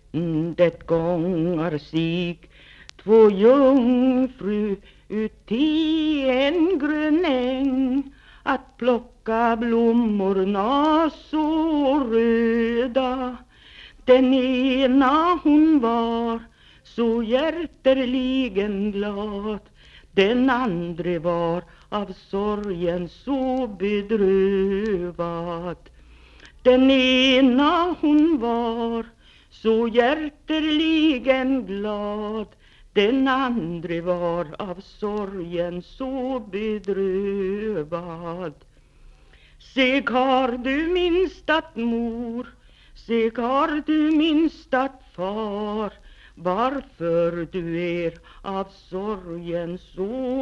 Det gångar sig två jungfru ut i en grön äng att plocka blommorna så röda. Den ena hon var så hjärterligen glad, den andra var av sorgen så bedrövad. Den ena hon var så hjärterligen glad, den andra var av sorgen så bedrövad. Seg har du minstat mor, seg har du minstat far, varför du är av sorgen så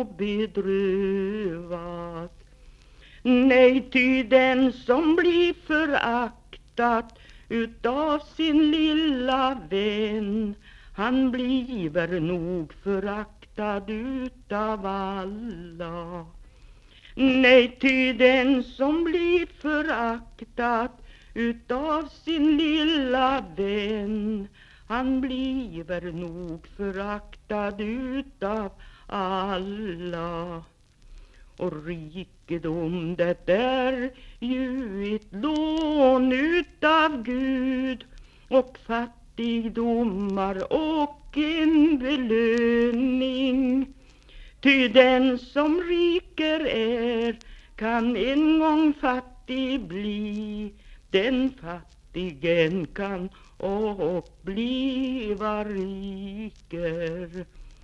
bedrövad. Nej, ty den som blir föraktad utav sin lilla vän, han bliver nog föraktad utav alla. Nej, ty den som blir föraktad utav sin lilla vän, han bliver nog föraktad utav alla. Och rikedom, det är ju ett lån utav Gud, och fattigdomar och en belöning. Ty den som riker är kan en gång fattig bli, den fattigen kan och bliva riker.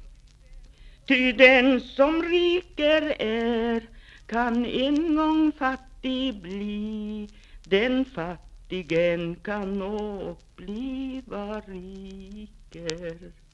Ty den som riker är kan en gång fattig bli, den fattigen kan och bliva riker.